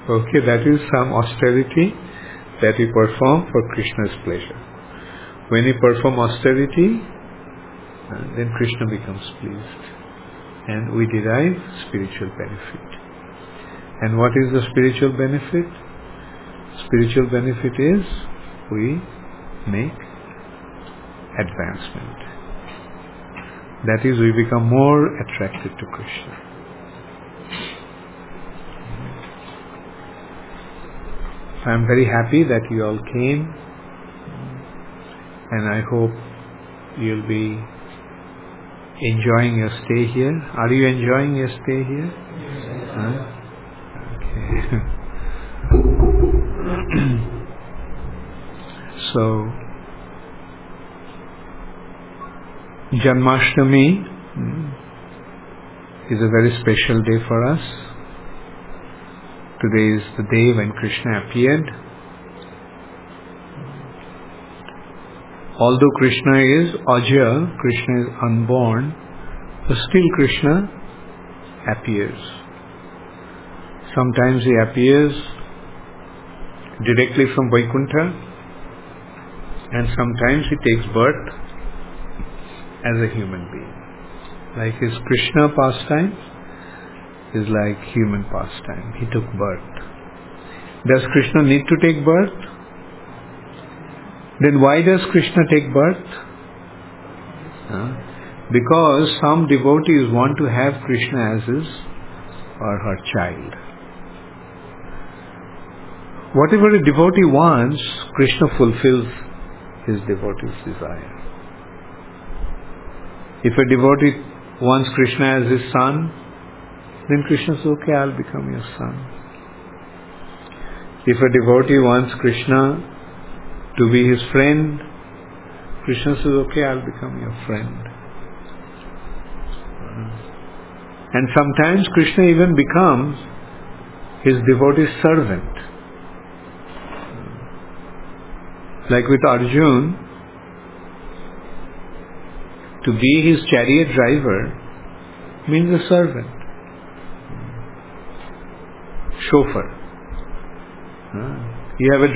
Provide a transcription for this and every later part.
Okay, that is some austerity that we perform for Krishna's pleasure. When we perform austerity, then Krishna becomes pleased and we derive spiritual benefit. And what is the spiritual benefit? Spiritual benefit is we make advancement. That is, we become more attracted to Krishna. I am very happy that you all came, and I hope you'll be enjoying your stay here. Are you enjoying your stay here? Yes. Okay. So, Janmashtami is a very special day for us. Today is the day when Krishna appeared. Although Krishna is Aja, Krishna is unborn, but still Krishna appears. Sometimes he appears directly from Vaikuntha, and sometimes he takes birth as a human being. Like his Krishna pastime is like human pastime. He took birth. Does Krishna need to take birth? Then why does Krishna take birth? Because some devotees want to have Krishna as his or her child. Whatever a devotee wants, Krishna fulfills his devotee's desire. If a devotee wants Krishna as his son, then Krishna says, okay, I'll become your son. If a devotee wants Krishna to be his friend, Krishna says, okay, I'll become your friend. And sometimes Krishna even becomes his devotee's servant. Like with Arjun, to be his chariot driver means a servant. Chauffeur. You have a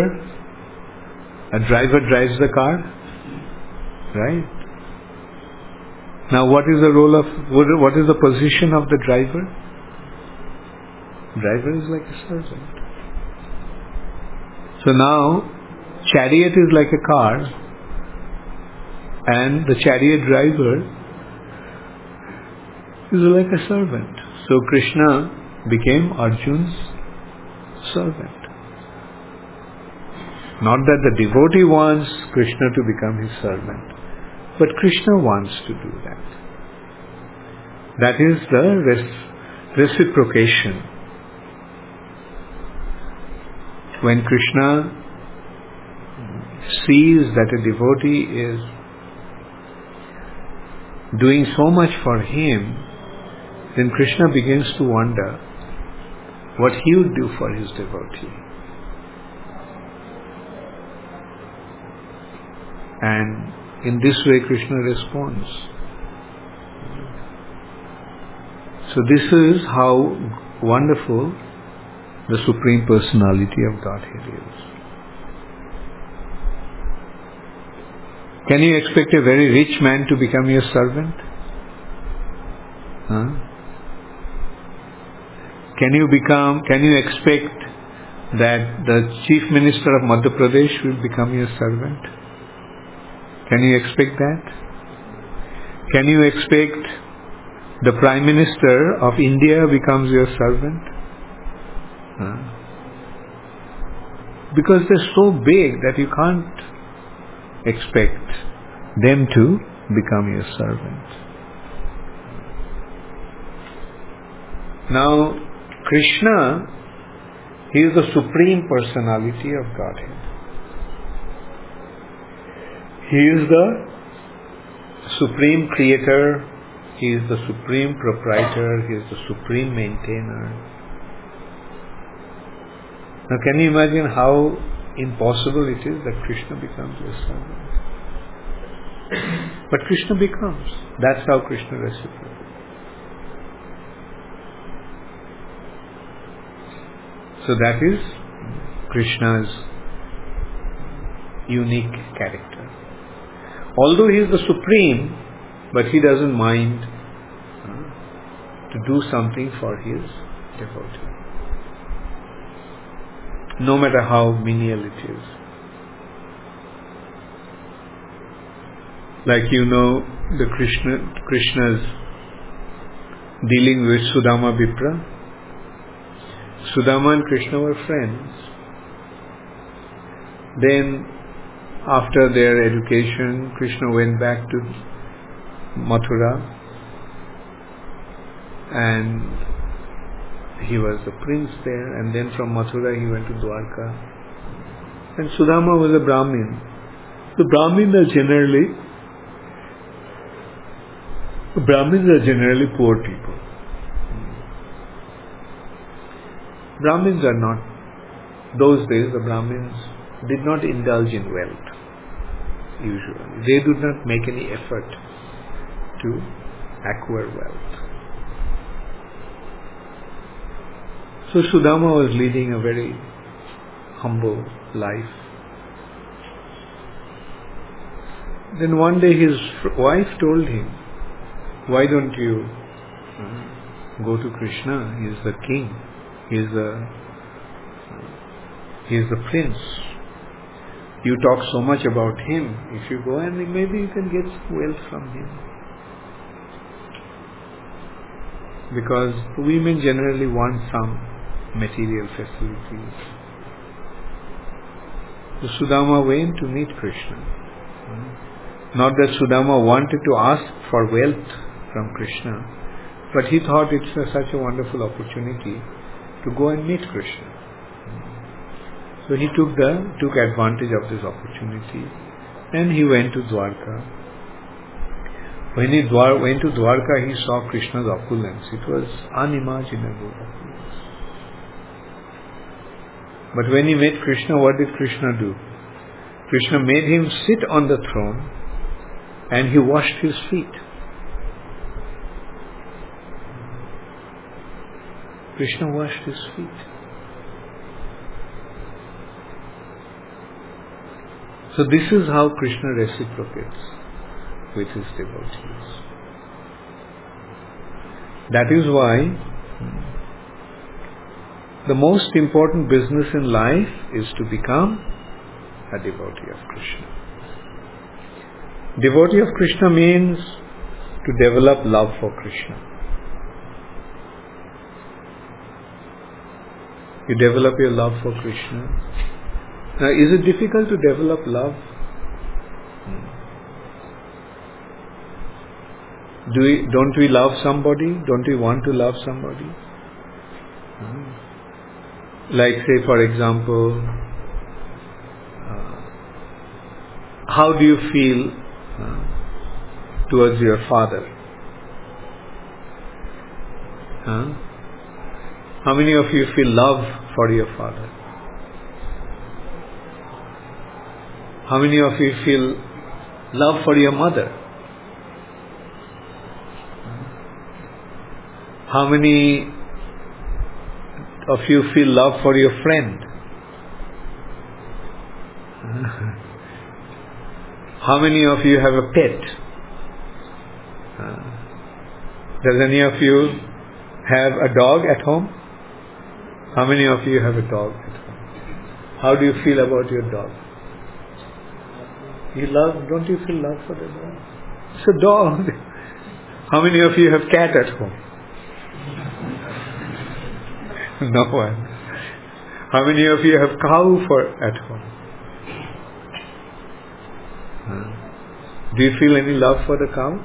driver drives the car, right? Now what is the role of, what is the position of the driver? Driver is like a servant. So now, chariot is like a car, and the chariot driver is like a servant. So Krishna became Arjun's servant. Not that the devotee wants Krishna to become his servant, but Krishna wants to do that. That is the reciprocation. When Krishna sees that a devotee is doing so much for him, then Krishna begins to wonder what he would do for his devotee. And in this way Krishna responds. So this is how wonderful the Supreme Personality of Godhead is. Can you expect a very rich man to become your servant? Can you expect that the Chief Minister of Madhya Pradesh will become your servant? Can you expect that? Can you expect the Prime Minister of India becomes your servant? Because they're so big that you can't expect them to become your servant. Now, Krishna, he is the Supreme Personality of Godhead. He is the Supreme Creator, he is the Supreme Proprietor, he is the Supreme Maintainer. Now can you imagine how impossible it is that Krishna becomes your servant? But Krishna becomes. That's how Krishna reciprocates. So that is Krishna's unique character. Although he is the supreme, but he doesn't mind to do something for his devotee, no matter how menial it is. Like the Krishna's dealing with Sudama Vipra. Sudama and Krishna were friends. Then, after their education, Krishna went back to Mathura, and he was the prince there. And then from Mathura he went to Dwarka. And Sudama was a Brahmin. The Brahmins are generally poor people. Brahmins are not. Those days the Brahmins did not indulge in wealth. Usually, they did not make any effort to acquire wealth. So Sudama was leading a very humble life. Then one day his wife told him, "Why don't you go to Krishna? He is the king. He is the prince. You talk so much about him. If you go, and maybe you can get wealth from him." Because women generally want some material facilities. So Sudama went to meet Krishna. Not that Sudama wanted to ask for wealth from Krishna, but he thought it's such a wonderful opportunity to go and meet Krishna. So he took advantage of this opportunity, and he went to Dwarka. When he went to Dwarka, he saw Krishna's opulence. It was unimaginable opulence. But when he met Krishna, what did Krishna do? Krishna made him sit on the throne, and he washed his feet. Krishna washed his feet. So this is how Krishna reciprocates with his devotees. That is why the most important business in life is to become a devotee of Krishna. Devotee of Krishna means to develop love for Krishna. You develop your love for Krishna. Now, is it difficult to develop love? Don't we love somebody? Don't we want to love somebody? Like, say, for example, how do you feel towards your father? How many of you feel love for your father? How many of you feel love for your mother? How many of you feel love for your friend? How many of you have a pet? Does any of you have a dog at home? How many of you have a dog at home? How do you feel about your dog? Don't you feel love for the dog? It's a dog. How many of you have cat at home? No one. How many of you have cow at home? Do you feel any love for the cow?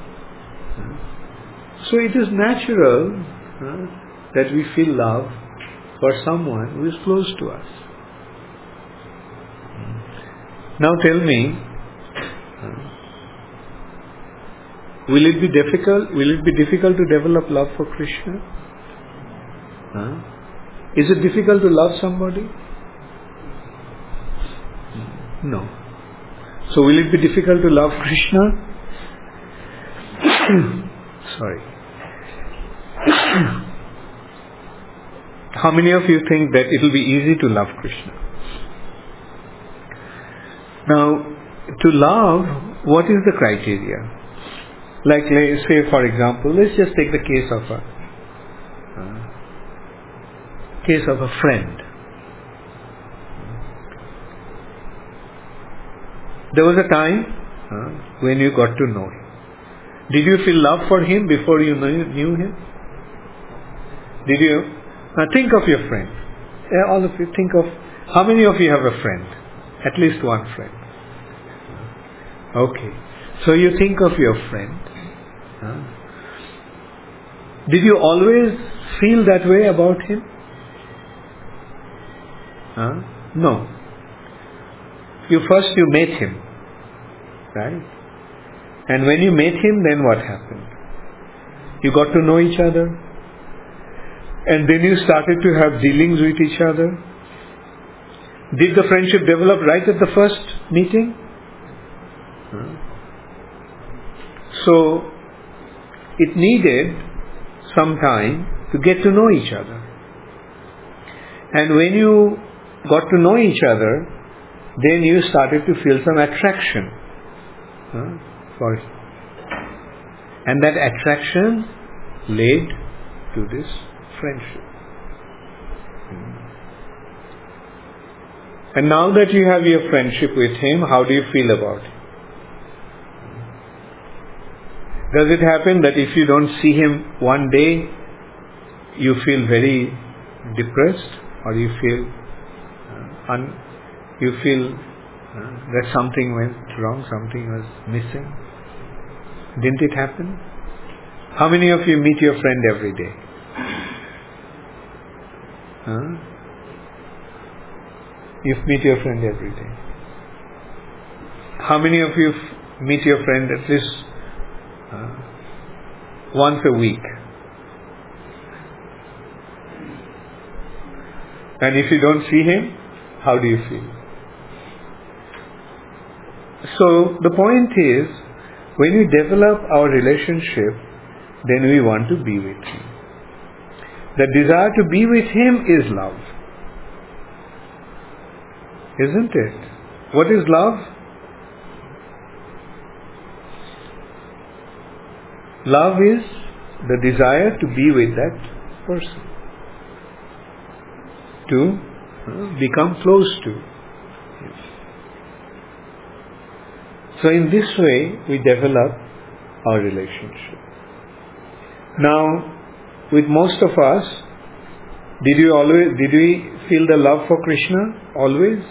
So it is natural that we feel love for someone who is close to us. Now tell me, will it be difficult? Will it be difficult to develop love for Krishna? Is it difficult to love somebody? No. So will it be difficult to love Krishna? Sorry. How many of you think that it will be easy to love Krishna? Now, to love, what is the criteria? Like, let's say, for example, let's just take the case of a friend. There was a time when you got to know him. Did you feel love for him before you knew him? Did you? Now think of your friend. All of you, think of, how many of you have a friend? At least one friend. Okay. So you think of your friend. Did you always feel that way about him? No. You met him, right? And when you met him, then what happened? You got to know each other, and then you started to have dealings with each other. Did the friendship develop right at the first meeting? So it needed some time to get to know each other. And when you got to know each other, then you started to feel some attraction for him. And that attraction led to this friendship. And now that you have your friendship with him, how do you feel about him? Does it happen that if you don't see him one day, you feel very depressed, or you feel that something went wrong, something was missing? Didn't it happen? How many of you meet your friend every day? You meet your friend every day. How many of you meet your friend at least once a week? And if you don't see him, how do you feel? So the point is, when we develop our relationship, then we want to be with him. The desire to be with him is love. Isn't it? What is love? Love is the desire to be with that person, to become close to. So in this way, we develop our relationship. Now, with most of us, did we feel the love for Krishna always?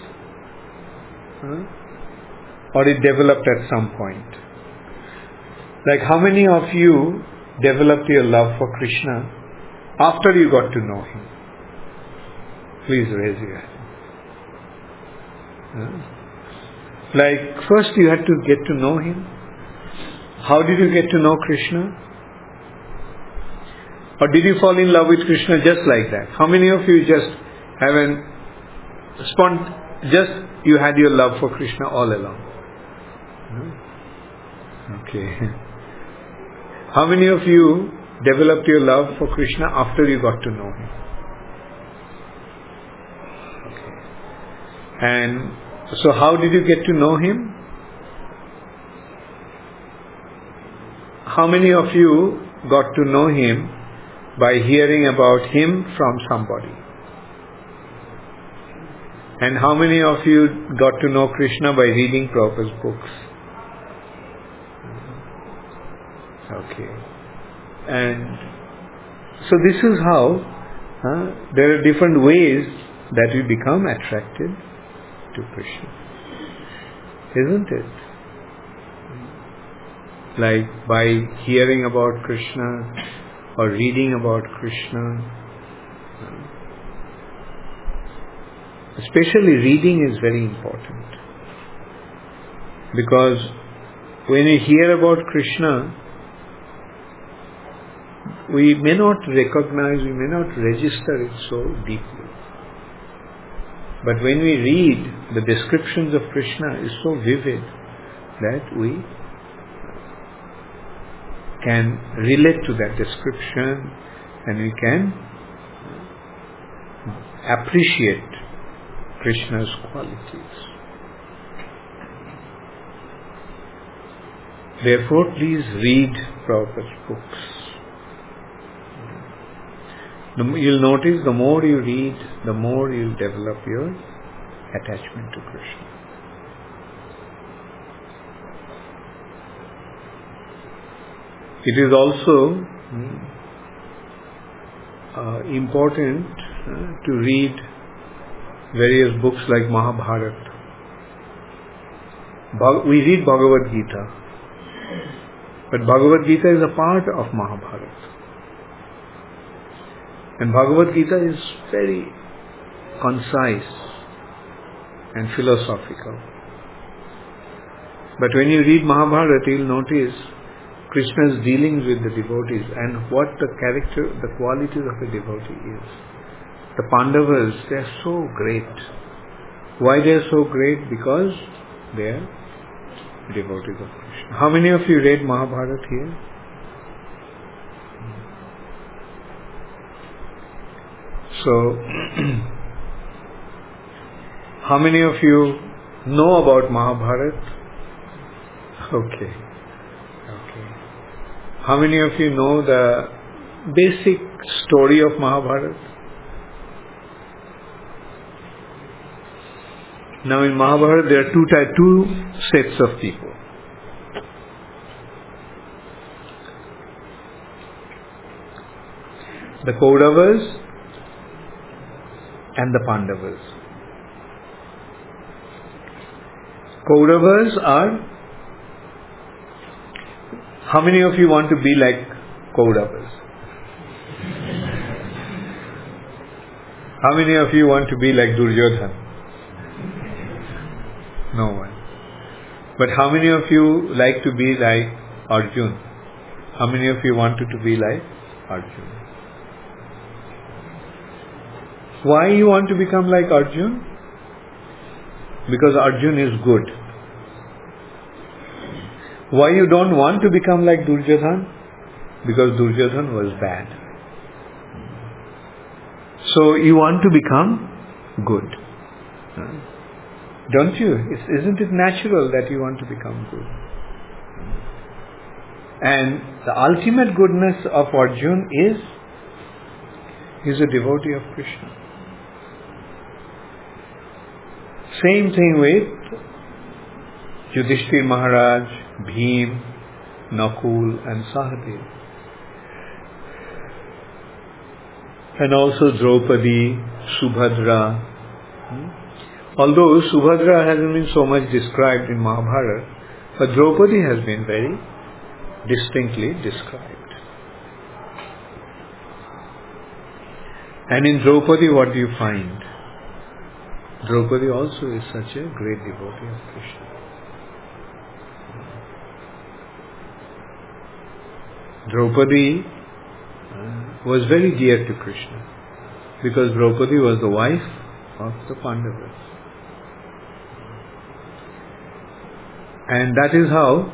Or it developed at some point? Like, how many of you developed your love for Krishna after you got to know him? Please raise your hand. Like, first you had to get to know him. How did you get to know Krishna? Or did you fall in love with Krishna just like that? How many of you just you had your love for Krishna all along? Okay. How many of you developed your love for Krishna after you got to know him? Okay. And so how did you get to know him? How many of you got to know him by hearing about him from somebody? And how many of you got to know Krishna by reading Prabhupada's books? Okay. And so this is how there are different ways that we become attracted to Krishna. Isn't it? Like by hearing about Krishna or reading about Krishna. Especially reading is very important. Because when we hear about Krishna, we may not recognize, we may not register it so deeply. But when we read, the descriptions of Krishna is so vivid that we can relate to that description and we can appreciate Krishna's qualities. Therefore, please read Prabhupada's books. You'll notice the more you read, the more you'll develop your attachment to Krishna. It is also important to read various books like Mahabharata. We read Bhagavad Gita, but Bhagavad Gita is a part of Mahabharata. And Bhagavad Gita is very concise and philosophical. But when you read Mahabharata, you'll notice Krishna's dealings with the devotees and what the character, the qualities of a devotee is. The Pandavas, they are so great. Why they are so great? Because they are devotees of Krishna. How many of you read Mahabharata here? So, how many of you know about Mahabharata? Okay. How many of you know the basic story of Mahabharata? Now in Mahabharata there are two sets of people. The Kauravas and the Pandavas. Kauravas are... How many of you want to be like Kauravas? How many of you want to be like Duryodhana? No one. But how many of you like to be like Arjun? How many of you wanted to be like Arjun? Why you want to become like Arjun? Because Arjun is good. Why you don't want to become like Duryodhana? Because Duryodhana was bad. So you want to become good. Don't you? Isn't it natural that you want to become good? And the ultimate goodness of Arjun is he's a devotee of Krishna. Same thing with Yudhishthir Maharaj, Bhim, Nakul and Sahadev. And also Draupadi, Subhadra. Although Subhadra hasn't been so much described in Mahabharata, but Draupadi has been very distinctly described. And in Draupadi, what do you find? Draupadi also is such a great devotee of Krishna. Draupadi was very dear to Krishna because Draupadi was the wife of the Pandavas. And that is how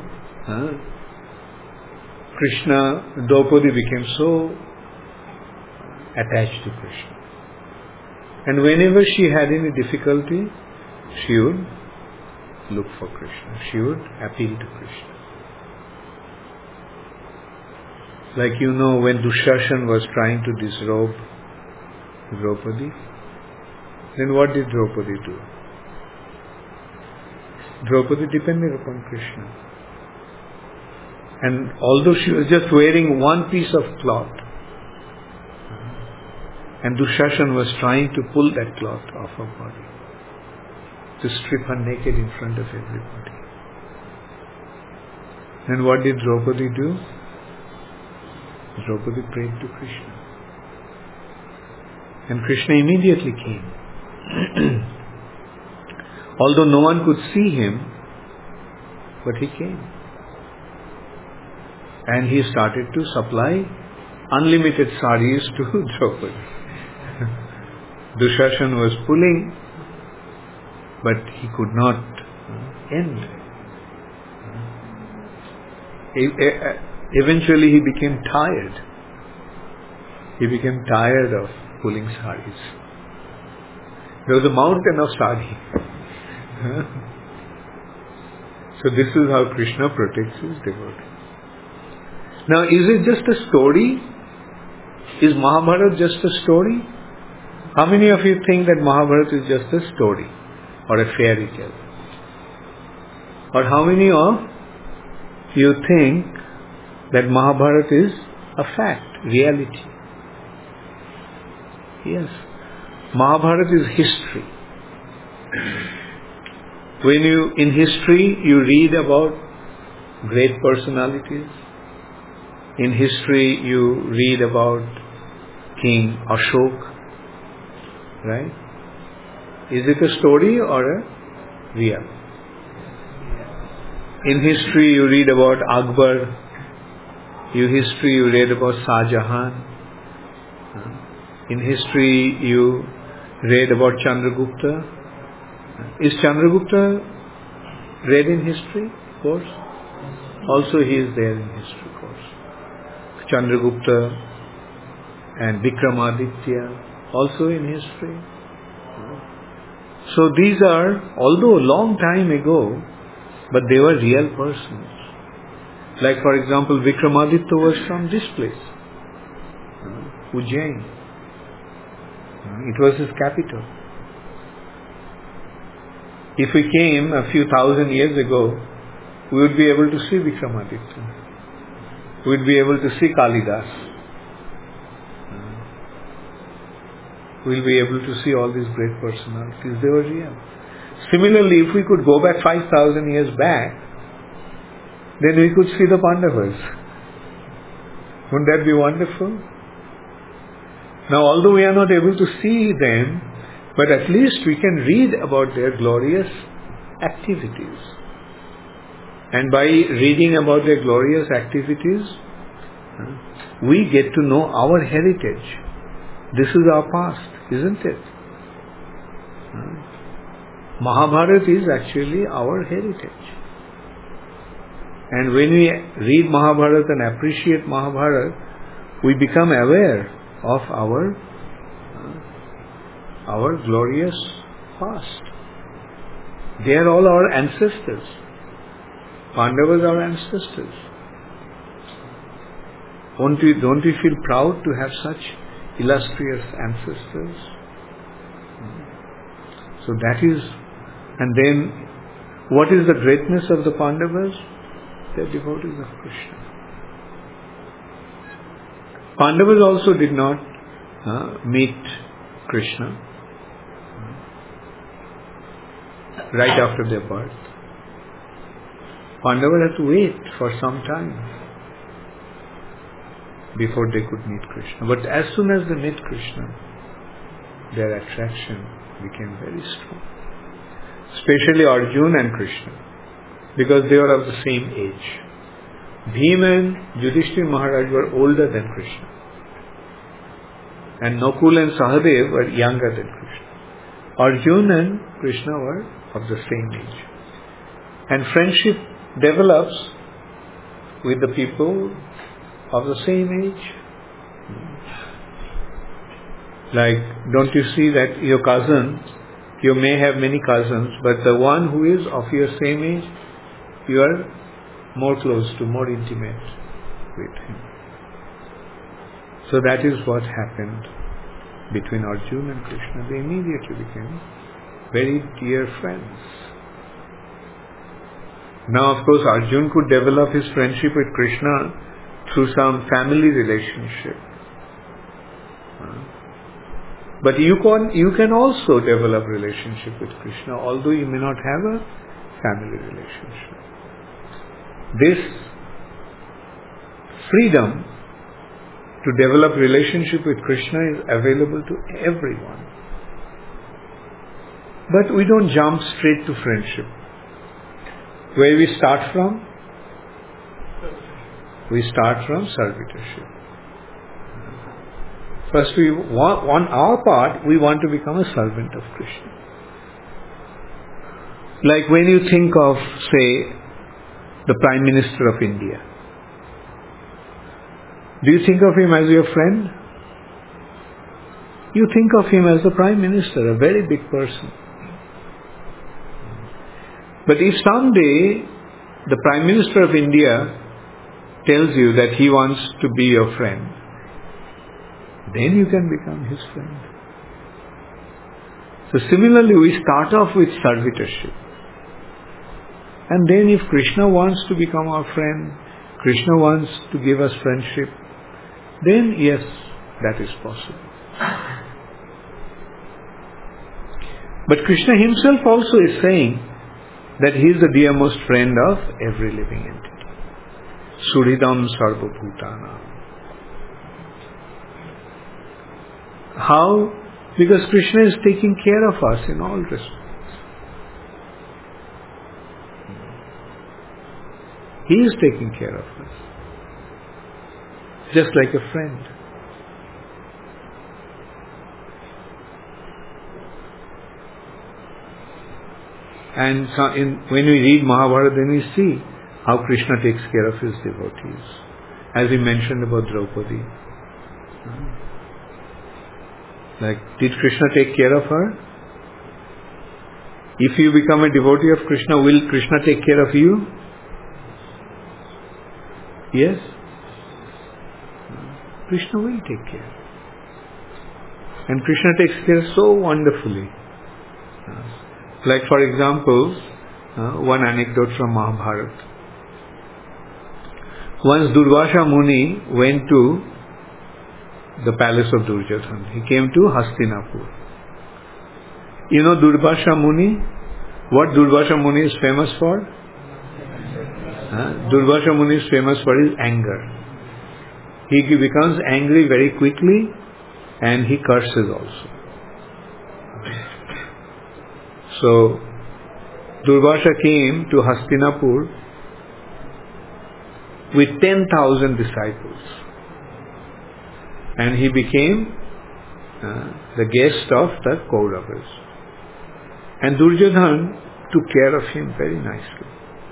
Draupadi became so attached to Krishna. And whenever she had any difficulty, she would look for Krishna. She would appeal to Krishna. Like when Dushashan was trying to disrobe Draupadi, then what did Draupadi do? Draupadi depended upon Krishna. And although she was just wearing one piece of cloth, and Dushashan was trying to pull that cloth off her body, to strip her naked in front of everybody. And what did Draupadi do? Draupadi prayed to Krishna. And Krishna immediately came. Although no one could see him, but he came. And he started to supply unlimited saris to Draupadi. Dushashan was pulling, but he could not end. Eventually he became tired. He became tired of pulling saris. There was a mountain of sari. So this is how Krishna protects his devotees. Now, is it just a story? Is Mahabharata just a story? How many of you think that Mahabharata is just a story or a fairy tale? Or how many of you think that Mahabharata is a fact, reality? Yes. Mahabharata is history. When in history you read about great personalities. In history you read about King Ashok. Right? Is it a story or a real? In history you read about Akbar. In history you read about Shah Jahan. In history you read about Chandragupta. Is Chandragupta read in history course? Also he is there in history course. Chandragupta and Vikramaditya also in history. So these are, although a long time ago, but they were real persons. Like for example, Vikramaditya was from this place, Ujjain. It was his capital. If we came a few thousand years ago, we would be able to see Vikramaditya. We would be able to see Kalidas. We will be able to see all these great personalities. They were real. Similarly, if we could go back 5,000 years back, then we could see the Pandavas. Wouldn't that be wonderful? Now, although we are not able to see them, but at least we can read about their glorious activities. And by reading about their glorious activities, we get to know our heritage. This is our past, isn't it? Mahabharata is actually our heritage. And when we read Mahabharata and appreciate Mahabharata, we become aware of our glorious past. They are all our ancestors. Pandavas are our ancestors. Don't we feel proud to have such illustrious ancestors? So that is, and then what is the greatness of the Pandavas? They are devotees of Krishna. Pandavas also did not meet Krishna right after their birth. Pandavas had to wait for some time before they could meet Krishna. But as soon as they met Krishna, their attraction became very strong. Especially Arjuna and Krishna, because they were of the same age. Bhima and Yudhishthira Maharaj were older than Krishna. And Nakul and Sahadev were younger than Krishna. Arjuna and Krishna were of the same age. And friendship develops with the people of the same age. Like, don't you see that your cousin, you may have many cousins, but the one who is of your same age, you are more close to, more intimate with him. So that is what happened between Arjuna and Krishna. They immediately became very dear friends. Now, of course, Arjuna could develop his friendship with Krishna through some family relationship. But you can also develop relationship with Krishna, although you may not have a family relationship. This freedom to develop relationship with Krishna is available to everyone. But we don't jump straight to friendship. Where we start from? We start from servitorship. First, on our part, we want to become a servant of Krishna. Like when you think of, say, the Prime Minister of India, do you think of him as your friend? You think of him as the Prime Minister, a very big person. But if someday the Prime Minister of India tells you that he wants to be your friend, then you can become his friend. So similarly, we start off with servitorship. And then if Krishna wants to become our friend, Krishna wants to give us friendship, then yes, that is possible. But Krishna himself also is saying that he is the dearmost friend of every living entity. Suhridam sarva bhutana. How? Because Krishna is taking care of us in all respects. He is taking care of us. Just like a friend. And so when we read Mahabharata, then we see how Krishna takes care of his devotees. As we mentioned about Draupadi. Like, did Krishna take care of her? If you become a devotee of Krishna, will Krishna take care of you? Yes. Krishna will take care. And Krishna takes care so wonderfully. Like, for example, one anecdote from Mahabharata. Once Durvasha Muni went to the palace of Duryodhana. He came to Hastinapur. You know Durvasha Muni? What Durvasha Muni is famous for? Durvasha Muni is famous for his anger. He becomes angry very quickly and he curses also. So, Durvasha came to Hastinapur with 10,000 disciples. And he became the guest of the Kauravas. And Duryodhana took care of him very nicely.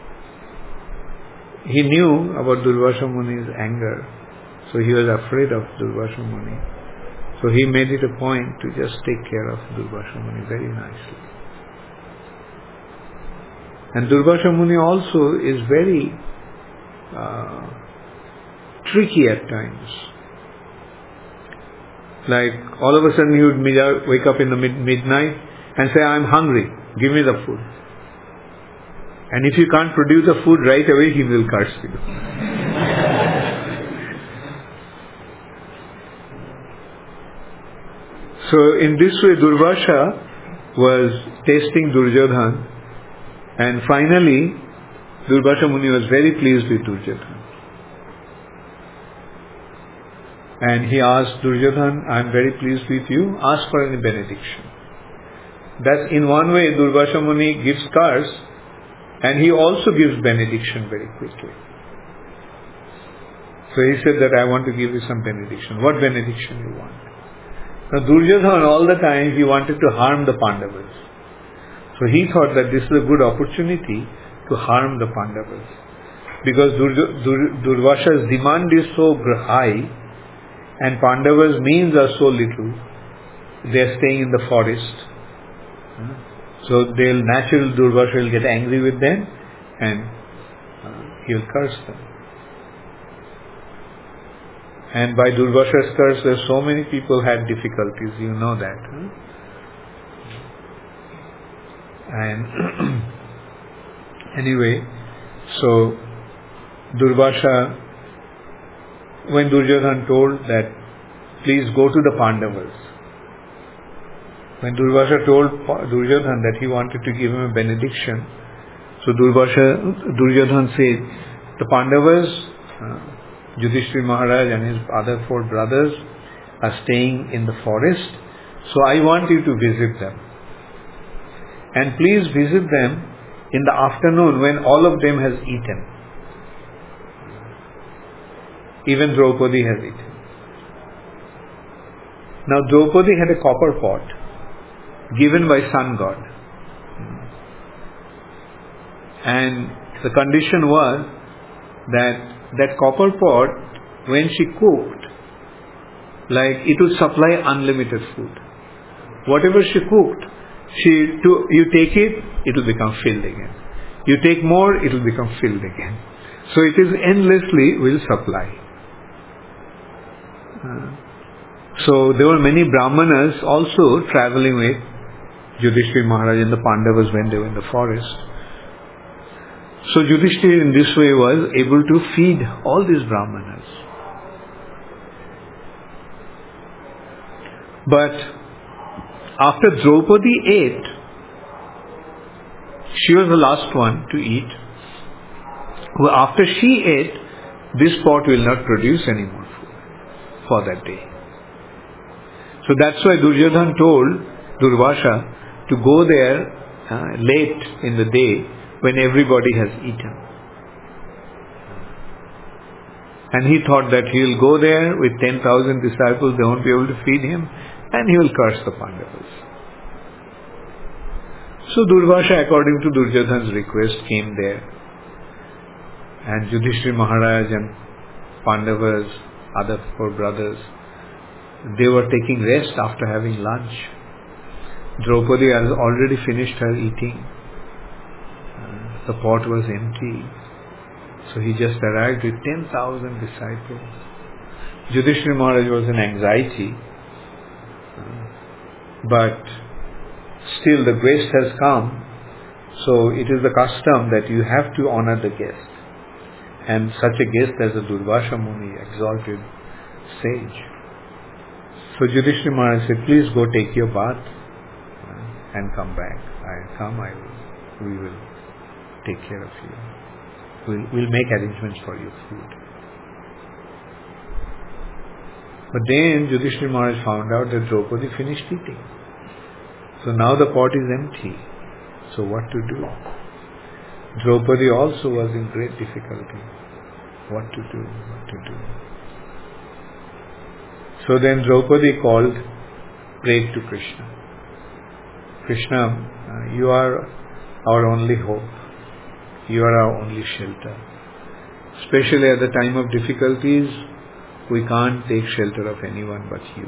He knew about Durvasha Muni's anger, so he was afraid of Durvasha Muni. So he made it a point to just take care of Durvasha Muni very nicely. And Durvasha Muni also is very tricky at times. Like, all of a sudden you would wake up in the midnight and say, I'm hungry, give me the food. And if you can't produce the food right away, he will curse you. So in this way, Durvasha was testing Duryodhana, and finally, Durvasha Muni was very pleased with Duryodhana. And he asked Duryodhana, I am very pleased with you, ask for any benediction. That in one way Durvasha Muni gives curse and he also gives benediction very quickly. So he said that I want to give you some benediction. What benediction you want? Now Duryodhana all the time he wanted to harm the Pandavas. So he thought that this is a good opportunity to harm the Pandavas. Because Durvasha's demand is so high and Pandavas' means are so little, they are staying in the forest. So Durvasha will get angry with them and he will curse them. And by Durvasha's curse, there so many people had difficulties, you know that. And anyway, so Durvasha, when Duryodhana told that, please go to the Pandavas. When Durvasha told Duryodhana that he wanted to give him a benediction, so Duryodhana said, the Pandavas, Yudhishthira Maharaj and his other 4 brothers are staying in the forest, so I want you to visit them. And please visit them in the afternoon when all of them has eaten. Even Draupadi has eaten. Now Draupadi had a copper pot given by sun god. And the condition was that copper pot, when she cooked, Like it would supply unlimited food. Whatever she cooked, you take it, it will become filled again. You take more, it will become filled again. So it is endlessly will supply. So there were many Brahmanas also traveling with Yudhishthira Maharaj and the Pandavas when they were in the forest. So Yudhishthira in this way was able to feed all these Brahmanas. But after Draupadi ate, she was the last one to eat. Well, after she ate, this pot will not produce any more food for that day. So that's why Duryodhana told Durvasha to go there late in the day when everybody has eaten. And he thought that he will go there with 10,000 disciples, they won't be able to feed him, and he will curse the Pandavas. So Durvasha, according to Duryodhana's request, came there. And Yudhishthira Maharaj and Pandavas, other 4 brothers, they were taking rest after having lunch. Draupadi has already finished her eating. The pot was empty. So he just arrived with 10,000 disciples. Yudhishthira Maharaj was in anxiety. But still the guest has come. So it is the custom that you have to honor the guest. And such a guest as a Durvasha Muni, exalted sage. So Yudhishthira Maharaj said, please go take your bath and come back. We will take care of you. We'll make arrangements for your food. But then Yudhishthira Maharaj found out that Draupadi finished eating. So now the pot is empty. So what to do? Draupadi also was in great difficulty. What to do? So then Draupadi prayed to Krishna. Krishna, you are our only hope. You are our only shelter. Especially at the time of difficulties, we can't take shelter of anyone but you.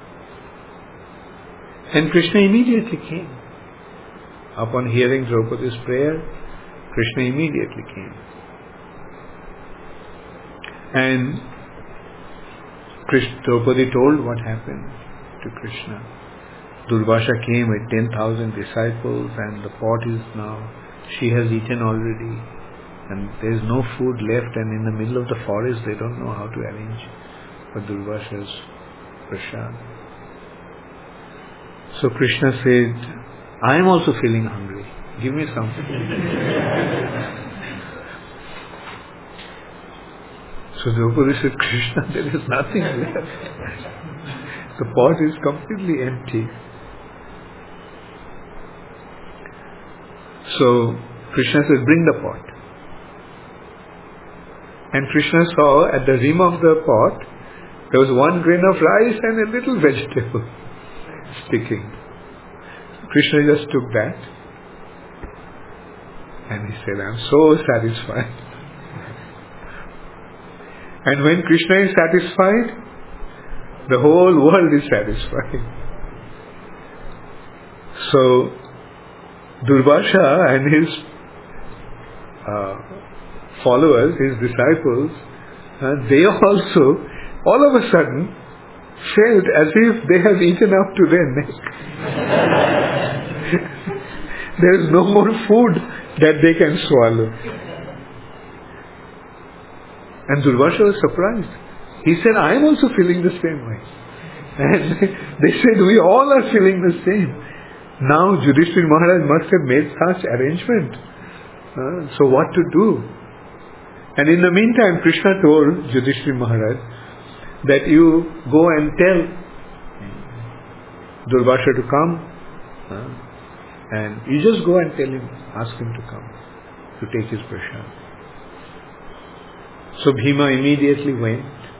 And Krishna immediately came. Upon hearing Draupadi's prayer, Krishna immediately came. And Draupadi told what happened to Krishna. Durvasha came with 10,000 disciples and the pot is now, she has eaten already and there is no food left, and in the middle of the forest they don't know how to arrange for Durvasha's prasad. So Krishna said, I am also feeling hungry. Give me something. So Draupadi said, Krishna, there is nothing left. The pot is completely empty. So Krishna said, bring the pot. And Krishna saw at the rim of the pot, there was one grain of rice and a little vegetable sticking. Krishna just took that and he said, I am so satisfied. And when Krishna is satisfied, the whole world is satisfied. So Durvasha and his followers, his disciples, they also, all of a sudden, felt as if they have eaten up to their neck. There is no more food that they can swallow. And Durvasha was surprised. He said, I am also feeling the same way. And they said, we all are feeling the same. Now Yudhishthira Maharaj must have made such arrangement. So what to do? And in the meantime, Krishna told Yudhishthira Maharaj that you go and tell Durvasha to come. And you just go and tell him, ask him to come, to take his prasad. So Bhima immediately went.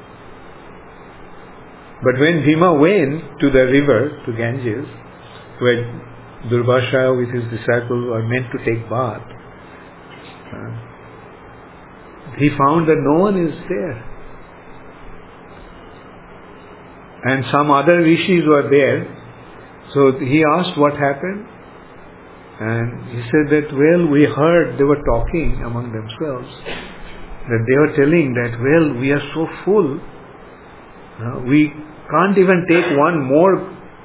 But when Bhima went to the river, to Ganges, where Durvasha with his disciples were meant to take bath, he found that no one is there. and some other rishis were there. So he asked what happened, and he said that, well, we heard they were talking among themselves, that they were telling that, well, we are so full, we can't even take one more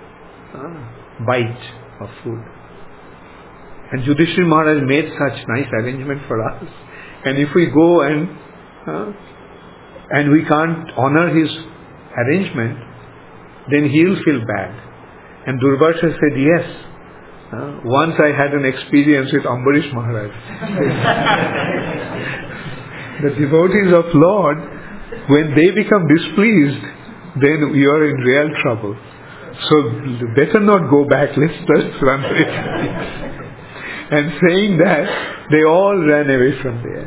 bite of food. And Yudhishthira Maharaj made such nice arrangement for us. And if we go and we can't honor his arrangement, then he'll feel bad. And Durvarsha said, yes. Once I had an experience with Ambarish Maharaj. The devotees of Lord, when they become displeased, then you are in real trouble. So better not go back, let's just run away. And saying that, they all ran away from there.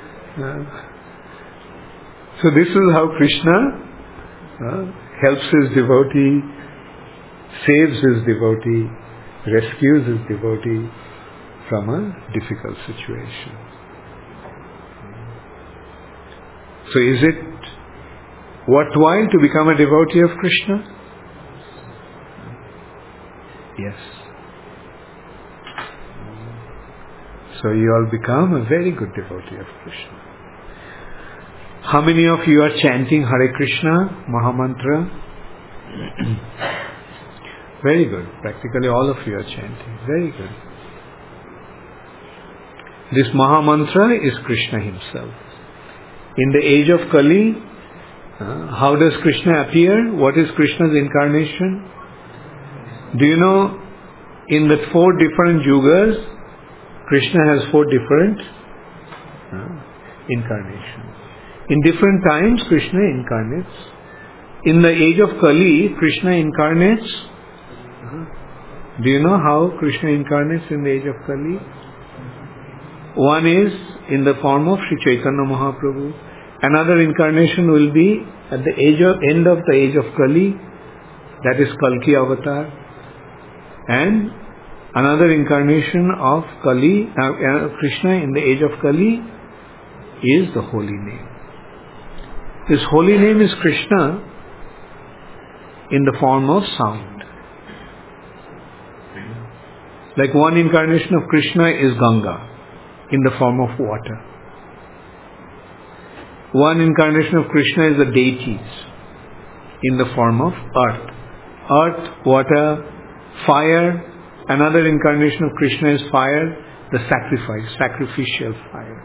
So this is how Krishna helps his devotee, saves his devotee, rescues his devotee from a difficult situation. So is it worthwhile to become a devotee of Krishna? Yes. So you all become a very good devotee of Krishna. How many of you are chanting Hare Krishna, Mahamantra? Very good. Practically all of you are chanting. Very good. This Mahamantra is Krishna himself. In the age of Kali, how does Krishna appear? What is Krishna's incarnation? Do you know, in the 4 different yugas, Krishna has 4 different incarnations. In different times, Krishna incarnates. In the age of Kali, Krishna incarnates. Do you know how Krishna incarnates in the age of Kali? One is in the form of Sri Chaitanya Mahaprabhu. Another incarnation will be at the end of the age of Kali, that is Kalki Avatar. And another incarnation of Kali, Krishna in the age of Kali is the holy name. This holy name is Krishna in the form of sound. Like one incarnation of Krishna is Ganga in the form of water. One incarnation of Krishna is the deities in the form of earth. Earth, water, fire. Another incarnation of Krishna is fire, the sacrificial fire.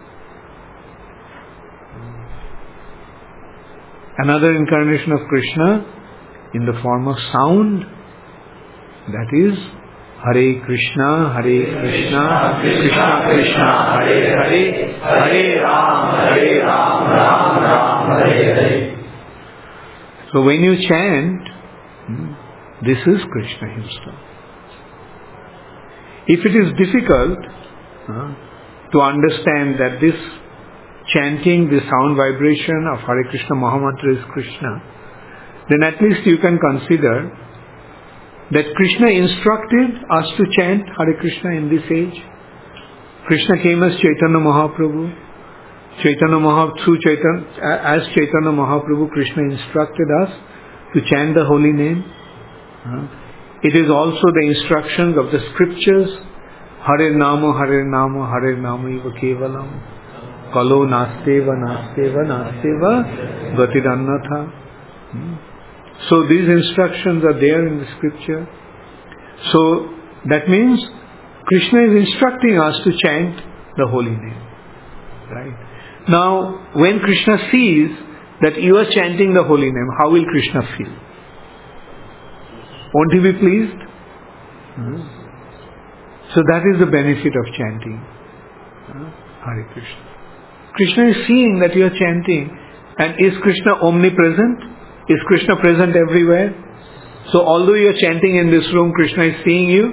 Another incarnation of Krishna in the form of sound, that is Hare Krishna, Krishna Krishna, Hare Hare, Hare Ram, Ram Ram, Hare Hare. So when you chant, this is Krishna himself. If it is difficult to understand that this chanting, the sound vibration of Hare Krishna Mahamantra is Krishna, then at least you can consider that Krishna instructed us to chant Hare Krishna in this age. Krishna came as Chaitanya Mahaprabhu. As Chaitanya Mahaprabhu, Krishna instructed us to chant the holy name. It is also the instructions of the scriptures. Hare Nama, Hare Nama, Hare Nama Iva Kevalam. Kalo Nasteva, Nasteva, Nasteva, Gatirannatha. So these instructions are there in the scripture. So that means Krishna is instructing us to chant the holy name. Right? Now, when Krishna sees that you are chanting the holy name, how will Krishna feel? Won't he be pleased? So that is the benefit of chanting Hare Krishna. Krishna is seeing that you are chanting. And is Krishna omnipresent? Is Krishna present everywhere? So although you are chanting in this room, Krishna is seeing you?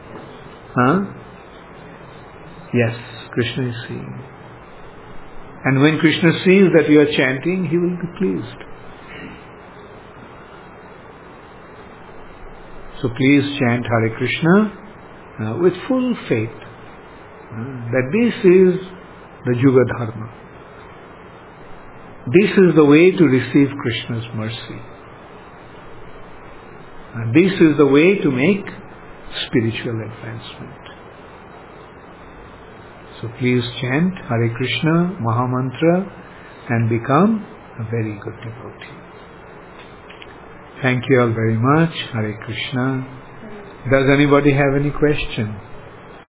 Yes, Krishna is seeing you. And when Krishna sees that you are chanting, he will be pleased. So please chant Hare Krishna with full faith that this is the Yuga Dharma. This is the way to receive Krishna's mercy. And this is the way to make spiritual advancement. So please chant Hare Krishna Mahamantra and become a very good devotee. Thank you all very much. Hare Krishna. Does anybody have any question?